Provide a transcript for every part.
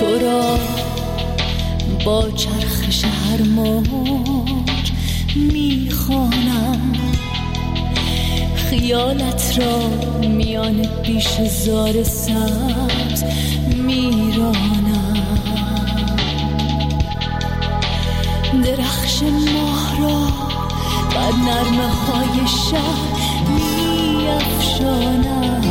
تو را با چرخش هر موج میخوانم، خیالت را میان پیش زار سبز میرانم، درخش ماه را بر نرمه های شب میافشانم،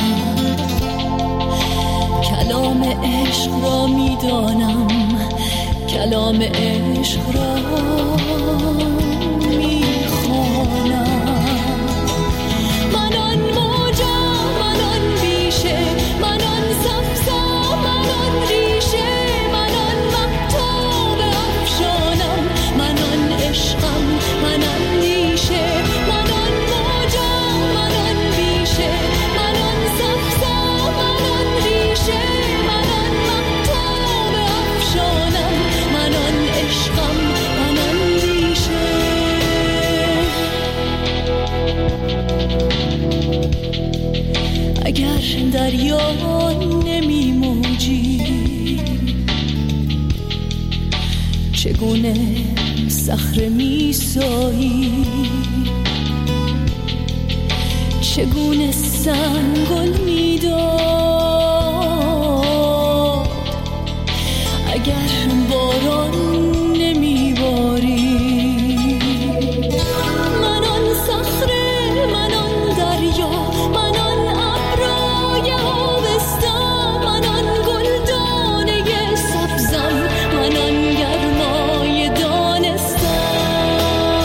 کلام عشق را میدانم، کلام عشق را میخوانم. من آن موجم، من آن بیشه، من آن سبزم، من آن ریشه، من آن مهتاب افشانم، من آن عشقم، من آن نیشه، من آن موجم، من آن بیشه، من آن سبزم، من آن ریشه، من آن مهتاب افشانم، من آن عشقم، من آن ریشه. اگر دریا نمی موجی، چگونه صخره می سایی، چگونه سنگل می داد اگر باران نمی باری. من آن صخره، من آن دریا، من آن ابرای آبستم، من آن گلدانه سبزم، من آن گرمای دانستم.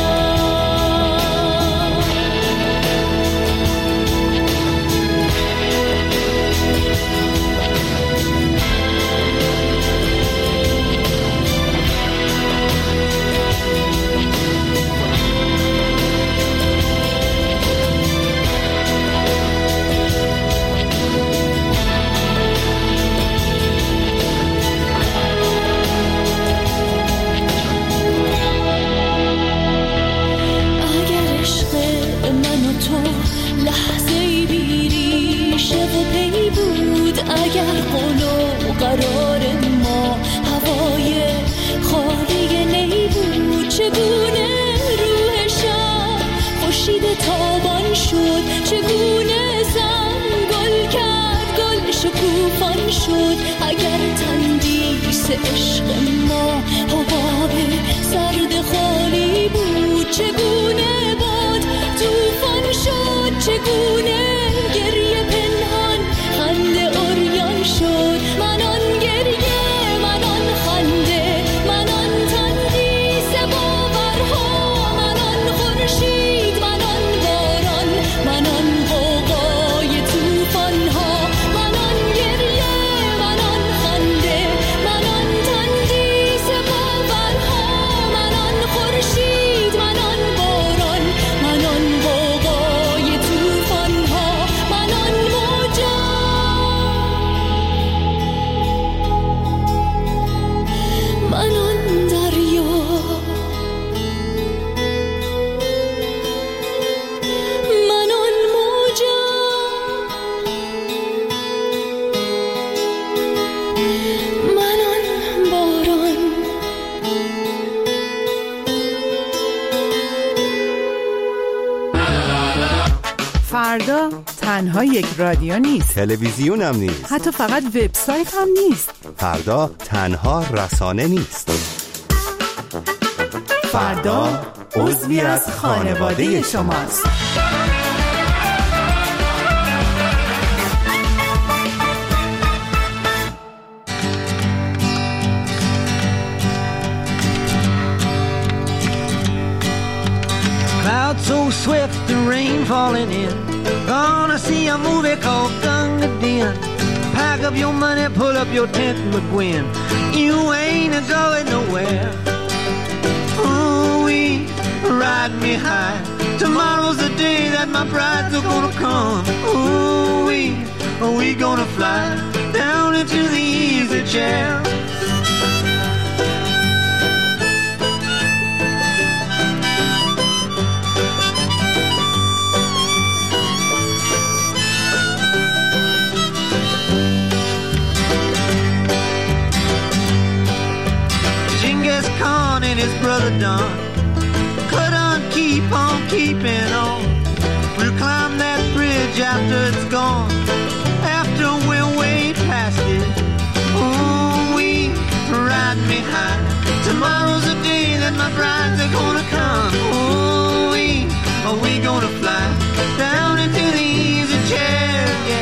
اگر قول و قرار ما هوای خالی نی بود، چگونه روح شب خورشید تابان شد، چگونه زنگل کرد گل شکوفان شد. اگر تندیس عشق ما حباب سرد خالی بود، چگونه باد توفان شد، چگونه گریه پنهان خنده عریان شد. من آن گریه، من آن خنده، من آن تندیس باورها، من آن خورشید، من آن باران، من آن غوغای طوفان‌ها. من آن گریه، من آن خنده، من آن تندیس باورها، من آن خورشید، من آن باران، من آن غوغای طوفان‌ها. من آن موجم، من آن دریا، من آن موجم، من آن باران. فردا تنها یک رادیو نیست، تلویزیون هم نیست، حتی فقط وبسایت هم نیست. فردا تنها رسانه نیست، فردا عضوی از خانواده شماست. Clouds so swift, the rain falling in. Gonna see a movie called Gunga Din. Pack up your money, pull up your tent, McGuinn. You ain't going nowhere. Ooh-wee, ride me high. Tomorrow's the day that my brides are gonna come. Ooh-wee, are we gonna fly down into the easy chair? the dawn. Cut on, keep on keeping on. We'll climb that bridge after it's gone. After we're way past it. Oh, we ride me high. Tomorrow's the day that my brides are gonna come. Oh, we gonna fly down into the easy chair, yeah.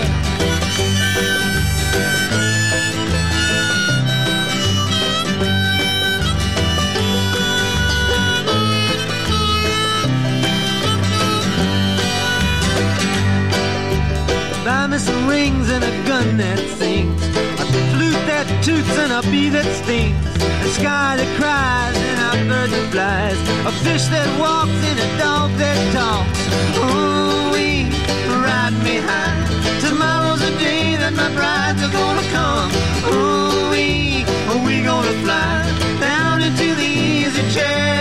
Buy me some rings and a gun that sings, a flute that toots and a bee that stings, a sky that cries and a bird that flies, a fish that walks and a dog that talks. Oh, we ride me high. Tomorrow's the day that my brides are gonna come. Oh, we gonna fly down into the easy chair.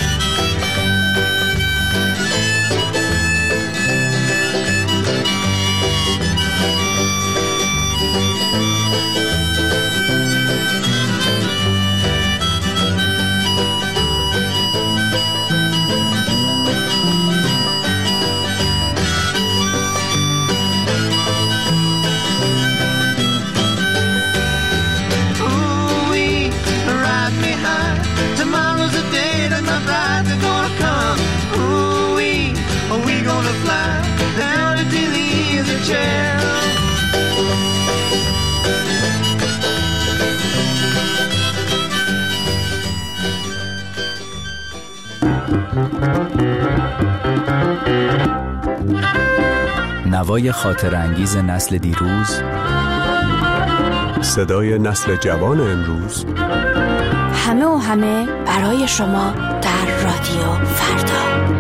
نوای خاطرانگیز نسل دیروز، صدای نسل جوان امروز، همه و همه برای شما در رادیو فردا.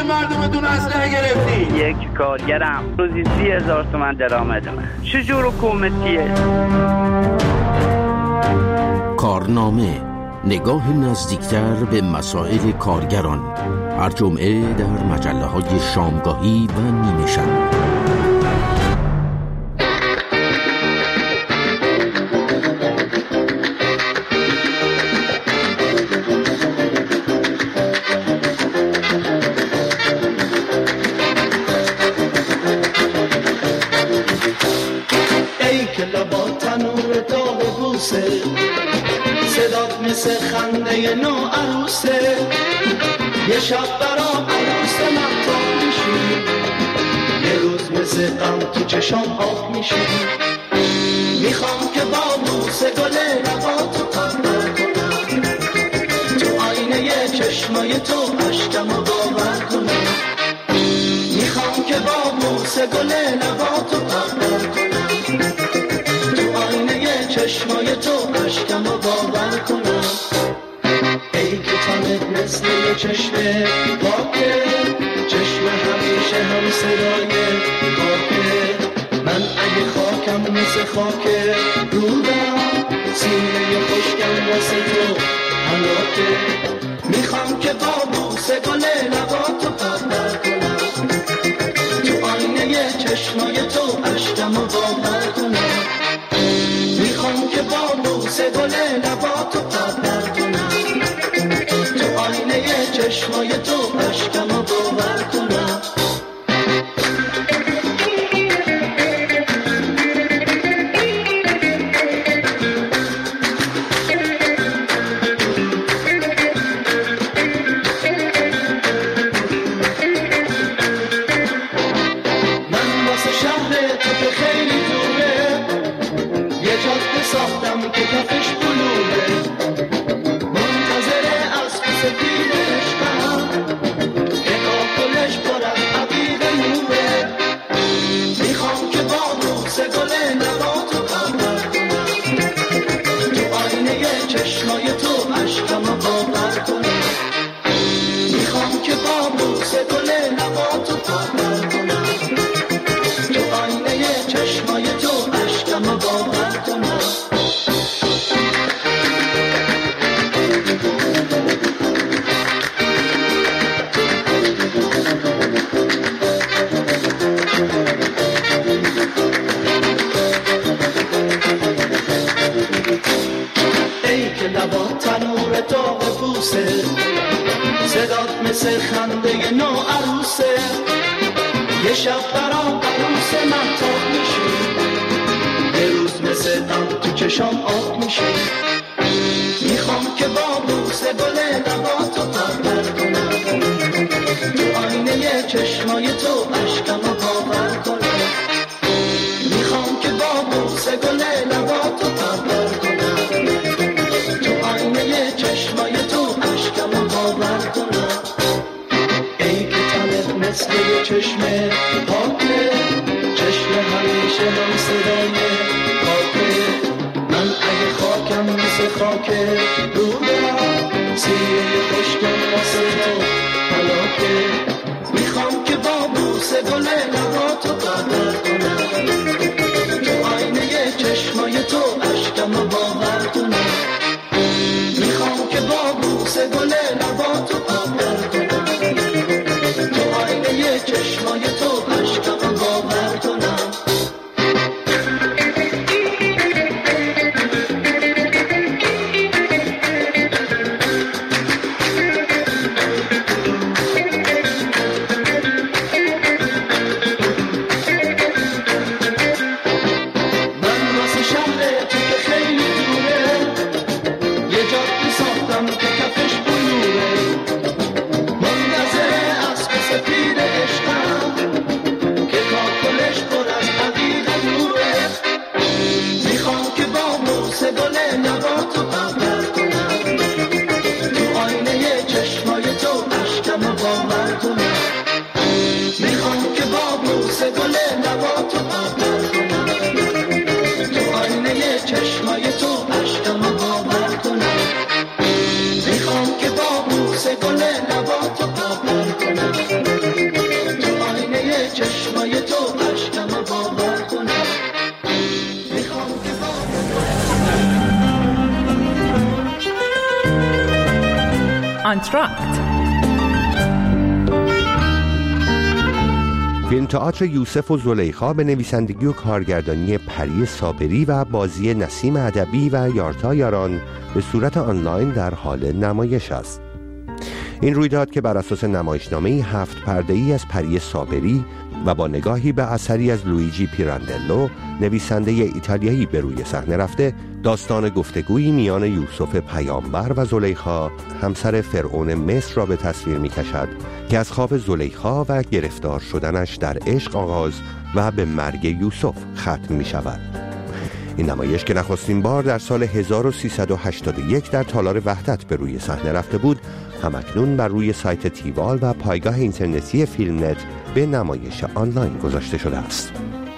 مردمتون اسلحه گرفتی؟ یک کارگرم روزی 30,000 تومان درآمد من. چجور حکومتیه؟ کارنامه، نگاه نزدیکتر به مسائل کارگران، هر جمعه در مجله‌های شامگاهی و نیمه شب. ای که لبا تنور داغ بوسه، صدات مثل خنده نو عروسه، یه شب برا عروس مهتاب میشی، یه روز مثل غم تو چشام آب میشی. میخوام که با بوسه گل لباتو قبر کنم، تو آینه چشمای تو عشقمو باور کنم. میخوام که با بوسه گل لباتو قبر کنم، تو آینه چشمای تو عشقمو باور کنم. ای که تنت مثل یه چشم پاکه، چشم همیشه هم صدای خاکه. من اگه خاکم مثل خاکه رودم، سینه خشکم واسه تو حلاکه. میخوام که با بوسه گل لباتو قبر کنم، تو آینه چشمای تو عشقمو باور کنم. میخوام که با بوسه گل لباتو قبر کنم، تو آینه چشمای تو عشقمو باور کنم. ساختم که کفش بلوره، منتظر از سفید عشقم که کاکلش پر از عبیر نوره. میخوام که با بوسه گل لباتو قبر کنم، تو آینه چشمای تو عشقمو باور کنم. میخوام که با بوسه گل لباتو قبر کنم، تو آینه چشمای تو عشقمو باور کنم. صدات مثل خنده نو عروسه، یه شب برا عروس مهتاب میشی، یه روز مثل غم تو چشام آب میشی. میخوام که با بوسه گل لباتو قبر کنم، تو آینه چشمای تو عشقمو باور کنم. میخوام که با بوسه گل لباتو قبر کنم، تو آینه چشمای تو عشقمو باور کنم. ای که تنت مثل یه چشم پاکه، چشم همیشه هم صدای خاکه. من اگه خاکم مثل خاکه رودم، سینه آنتراکت. فیلم تئاتر یوسف و زلیخا به نویسندگی و کارگردانی پری صابری و بازی نسیم ادبی و یارتا یاران به صورت آنلاین در حال نمایش است. این رویداد که بر اساس نمایشنامه 7 پرده‌ای از پری صابری و با نگاهی به اثری از لویجی پیراندلو نویسنده ایتالیایی به روی صحنه رفته، داستان گفتگویی میان یوسف پیامبر و زلیخا همسر فرعون مصر را به تصویر می‌کشد که از خواب زلیخا و گرفتار شدنش در عشق آغاز و به مرگ یوسف ختم می‌شود. این نمایش که نخستین بار در سال 1381 در تالار وحدت به روی صحنه رفته بود، همکنون بر روی سایت تیوال و پایگاه اینترنتی فیلم نت به نمایش آنلاین گذاشته شده است.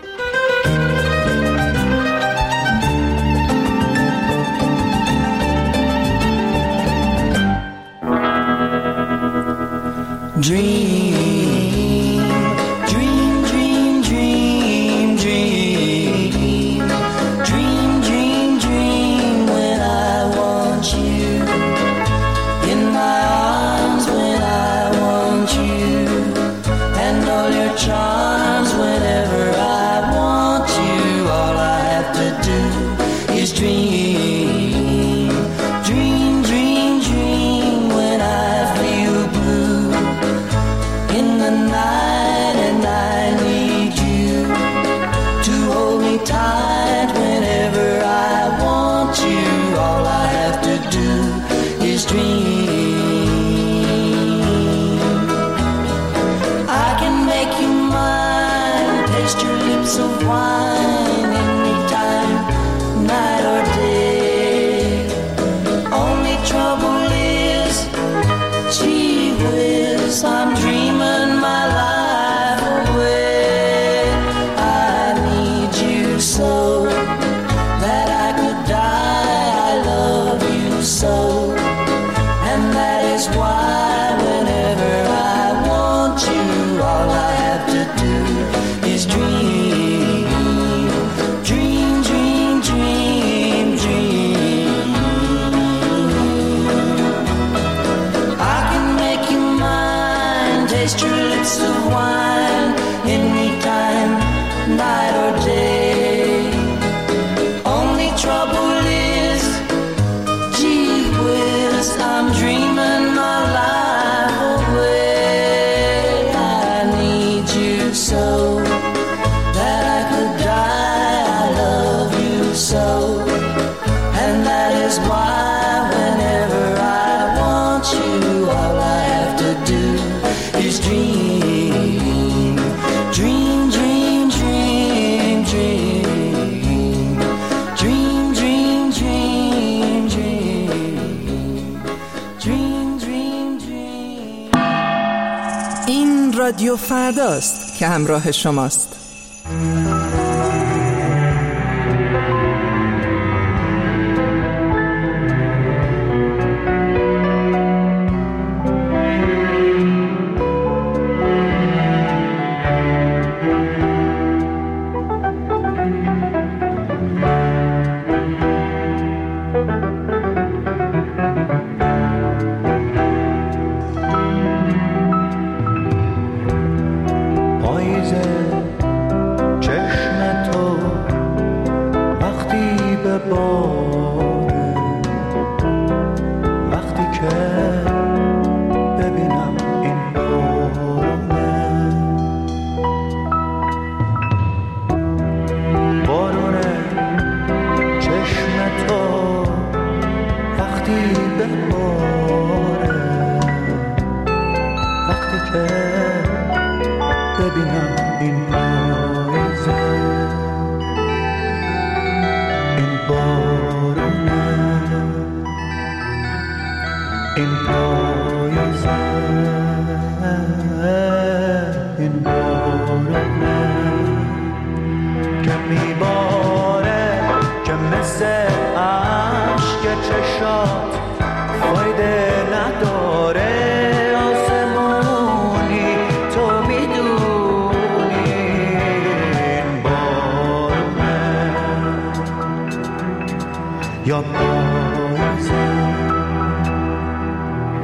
رادیو فرداست که همراه شماست.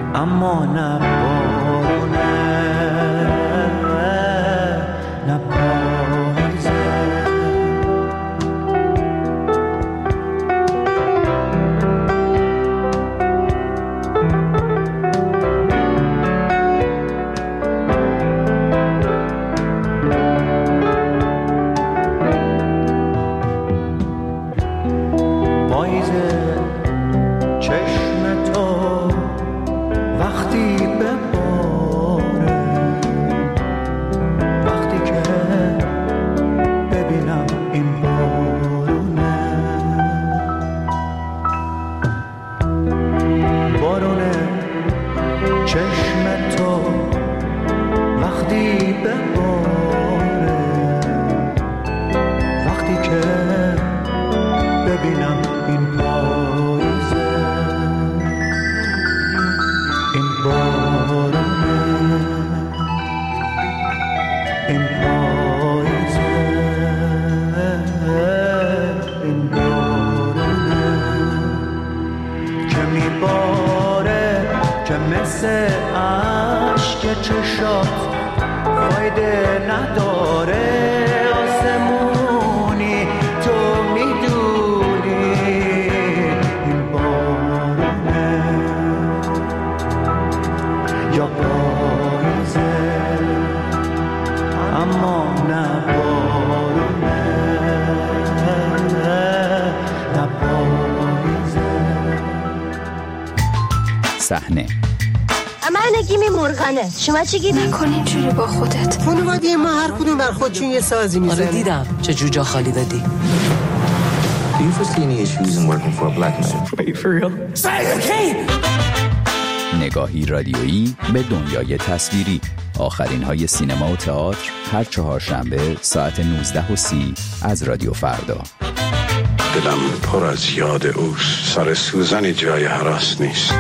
اما نه بارونه نه پاییزه. صحنه من نگیم مرغنه. شما چی گیدی؟ نکن اینجوری با خودت. خانواده ما هر کدوم بر خودشون یه سازی میزنه. آره دیدم چه جوجا خالی دادی. Do you foresee any issues in working for a black man? Are you for real? نگاهی رادیویی به دنیای تصویری. آخرین های سینما و تئاتر هر چهارشنبه ساعت 19:30 از رادیو فردا. دلم پر از یاد اوست. سر سوزنی جای هراس نیست.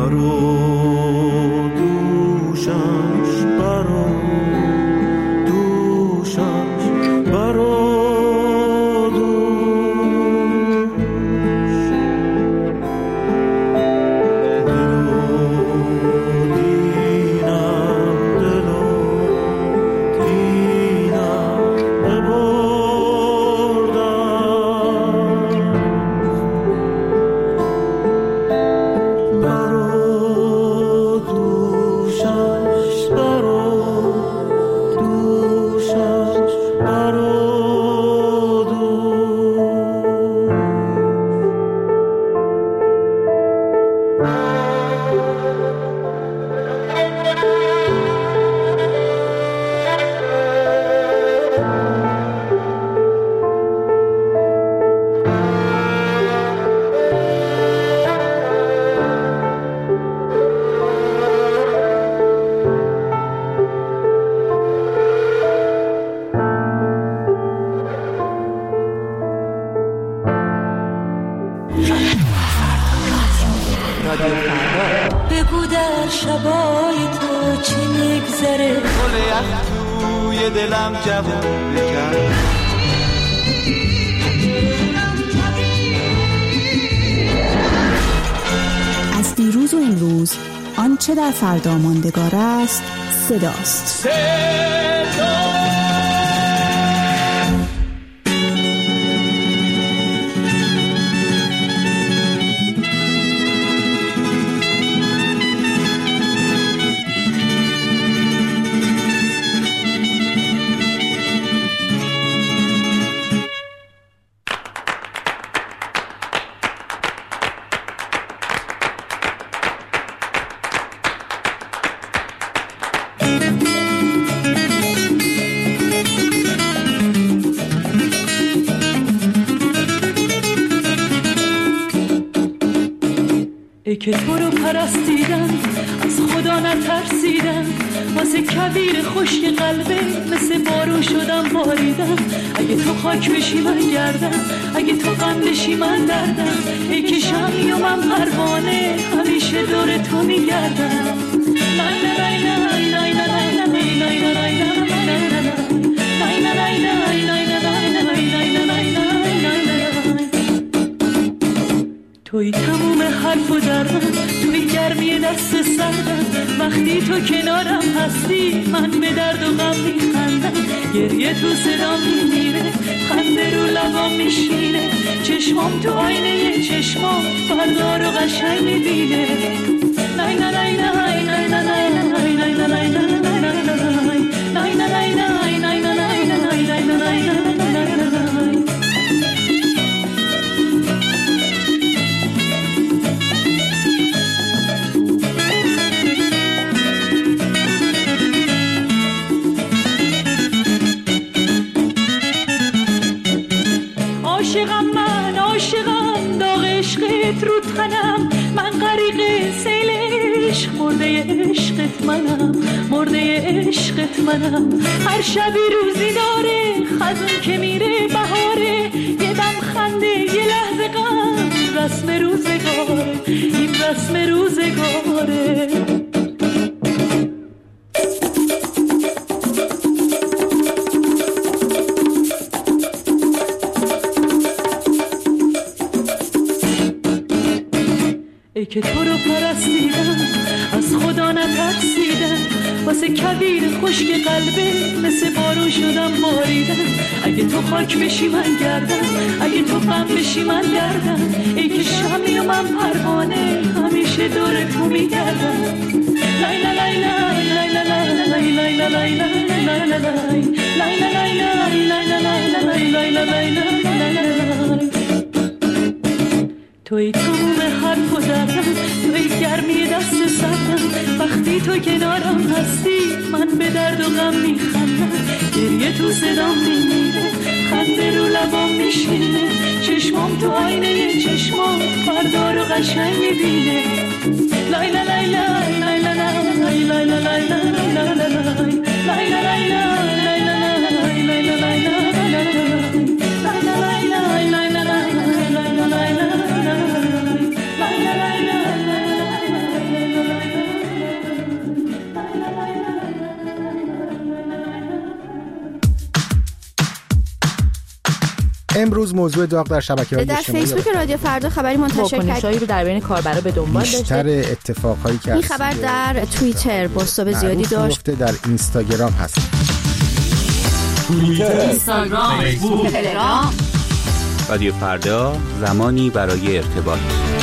بگو در شبای تو چی میگذره گل یخ توی دلم جوون بکن از دیروز و امروز آنچه در فردا ماندگار است صداست. ای که تو رو پرستیدن از خدا نترسیدن واسه کویر خشک قلبه مثل بارون شدم باریدم اگه تو خاک بشی من گردم اگه تو غم بشی من دردم ای که شمی و من پروانه همیشه دور تو میگردم توی تموم حرف و دردم توی گرمی دست سردم وقتی تو کنارم هستی من به درد و غم میخندم گریه تو صدا میمیره خنده رو لبام میشینه چشمام تو آینه چشمام فردا رو قشنگ میبینه عاشقم داغ عشقت رو تنم من غریق سیل عشق مرده عشقت منم هر شبی روزی داره خزون که میره بهاره یه دم خنده یه لحظه غم رسم روزگاره این رسم روزگاره ای که تو رو پرستیدم از خدا نترسیدم واسه کویر خشک قلبه مثل بارون شدم باریدم اگه تو خاک بشی من گردم اگه تو غم بشی من گردم ای که شمی و من پروانه همیشه دور تو میگردم لای لای لای لای لای لای لای لای لای لای لای لای توی تموم حرف و دردم توی گرمی دست سردم وقتی تو کنارم هستی من به درد و غم میخندم گریه تو صدام میمیره خنده رو لبام میشینه چشمام تو آینه چشمام فردا رو قشنگ میبینه لای لای لای لای لای لای لای لای لای لای امروز موضوع داغ در شبکه‌های اجتماعی در فیسبوک رادیو فردا خبری منتشر کرد رو در بین کاربرا به دنبال داشته. بیشتر اتفاقایی که این خبر در توییتر بازتاب زیادی داشت. در اینستاگرام هست. توییتر، اینستاگرام، فیسبوک، تلگرام. رادیو فردا، زمانی برای ارتباط.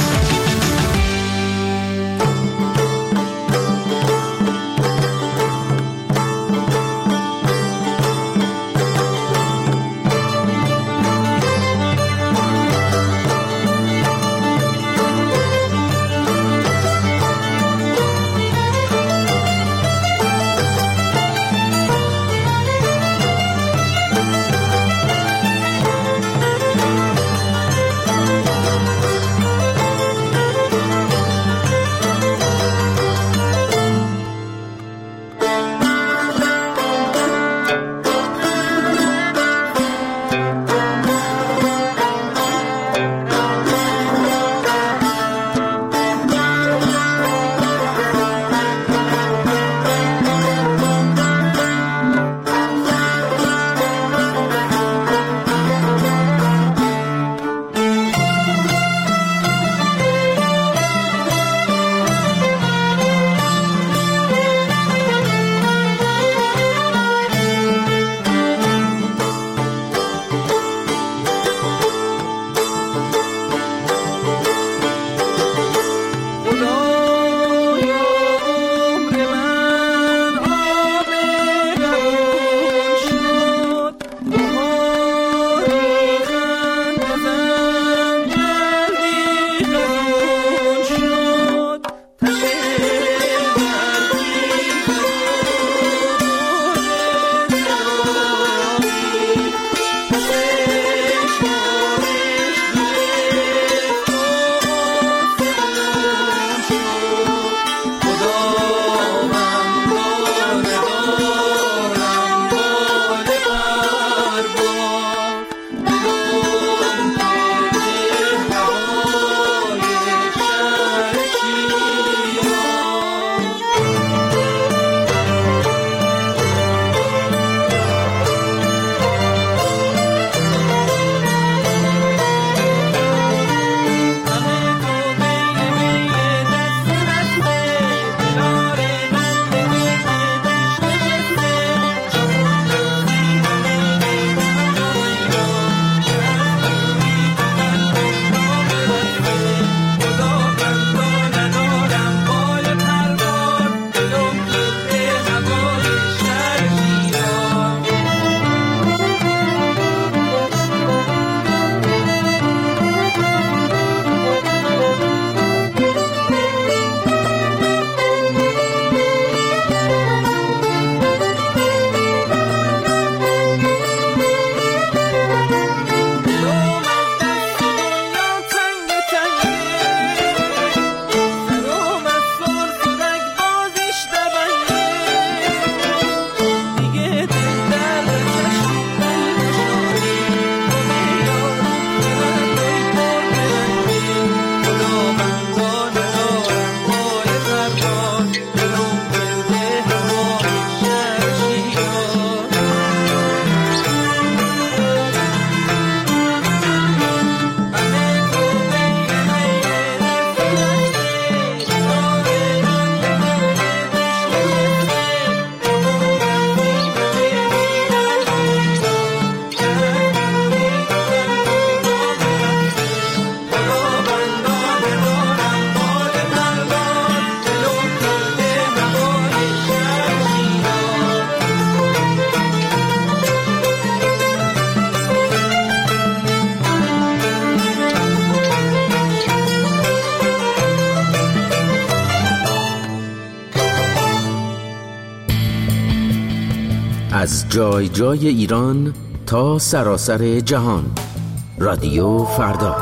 از جای جای ایران تا سراسر جهان، رادیو فردا.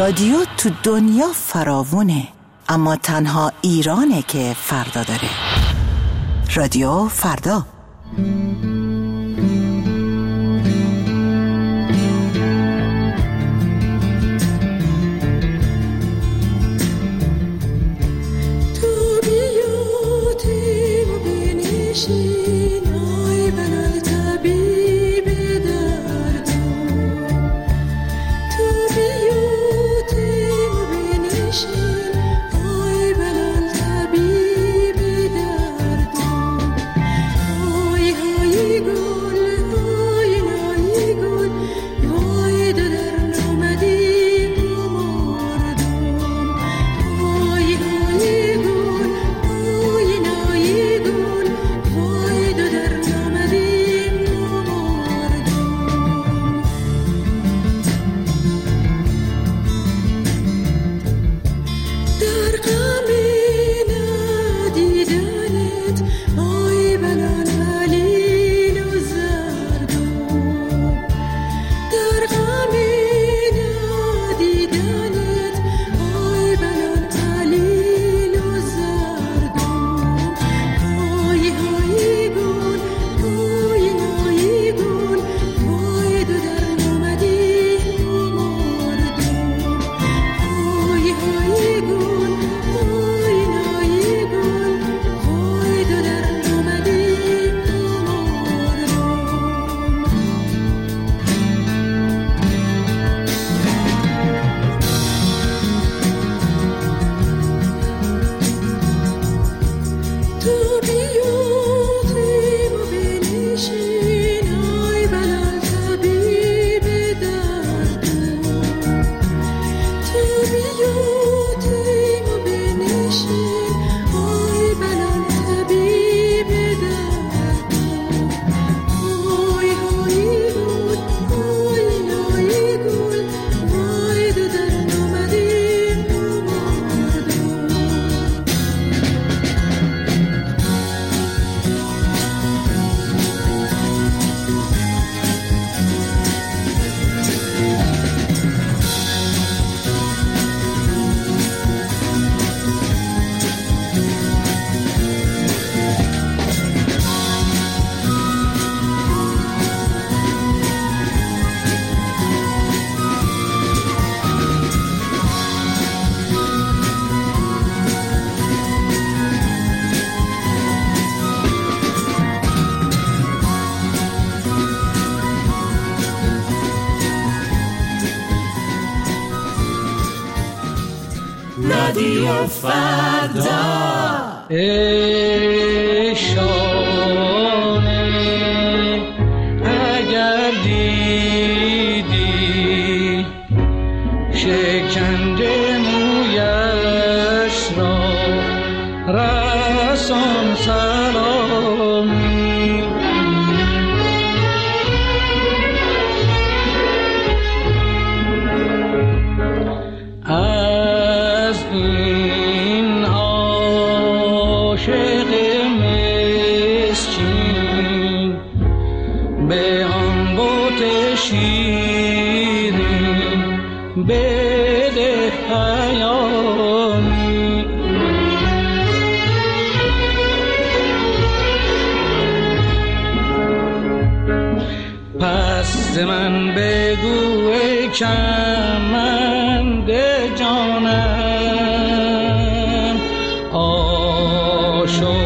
رادیو تو دنیا فراوونه، اما تنها ایرانه که فردا داره. رادیو فردا. رادیو فردا. ای شانه اگر دیدی شکنده مویش را رسان سلامی، از این عاشق مسکین به آن بت شیرین بده پیامی. پس ز من بگو ای کمند جانم، آشفتی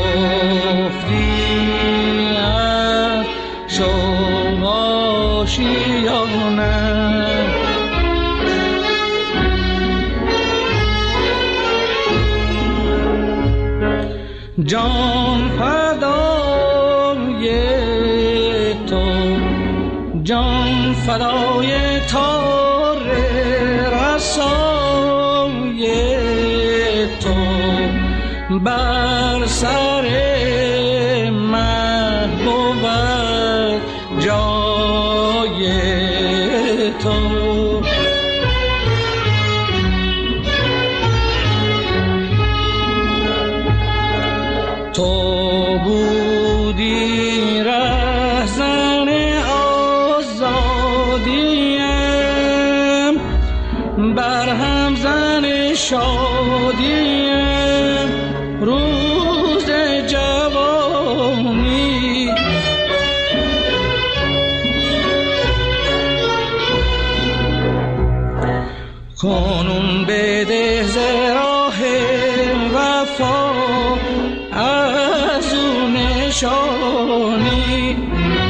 از شوق آشیانم. جان فدای تو، جان فدای تار رسای تو، بر سر من بود جای تو. تو بودی رهزن آزادیم بر هم شادی روز جوانی کنون بده ز راه وفا از او نشانی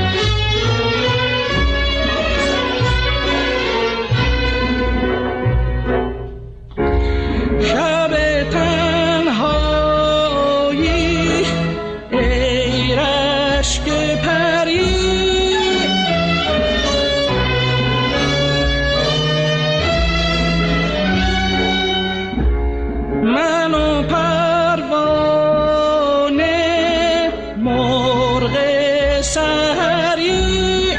شب تنهایی ای رشک پری من و پروانه مرغ سحری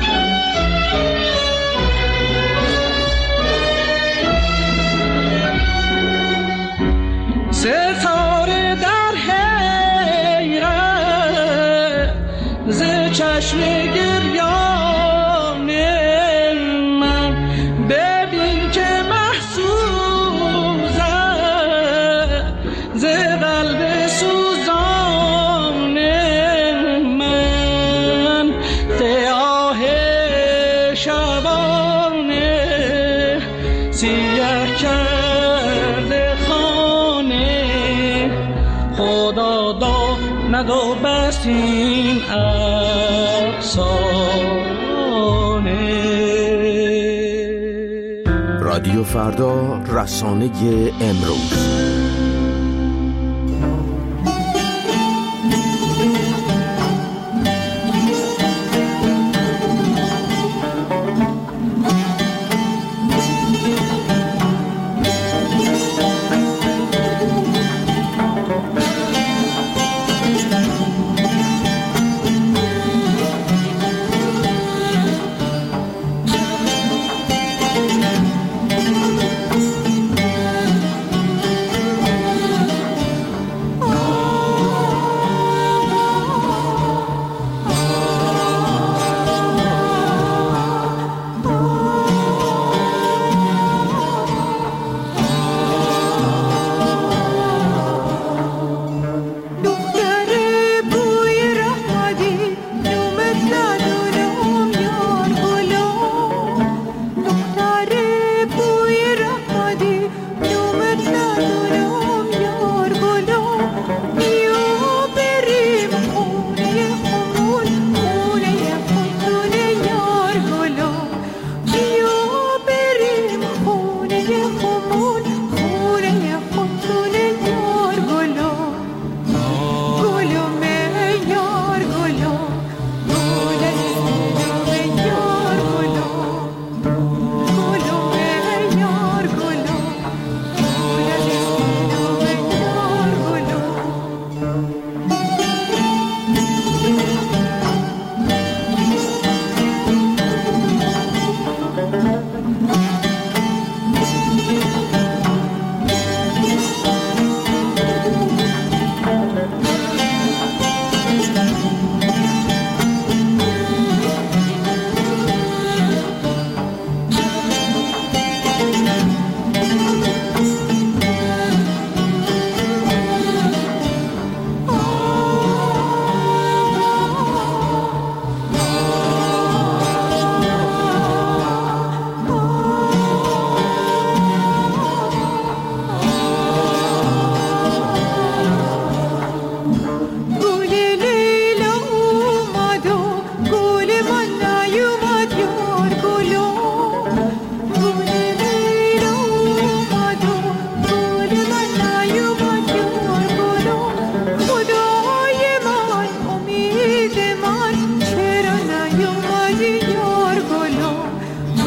ستاره در حیرت ز چشم گریان من ببین که محسوزم ز قلب سوزان من سیاه شبانه سیاه کرده خانه خدا داند و بس این افسانه. رادیو فردا، رسانه امروز.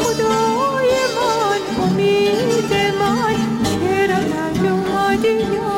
خدای من امید من چرا نیومدی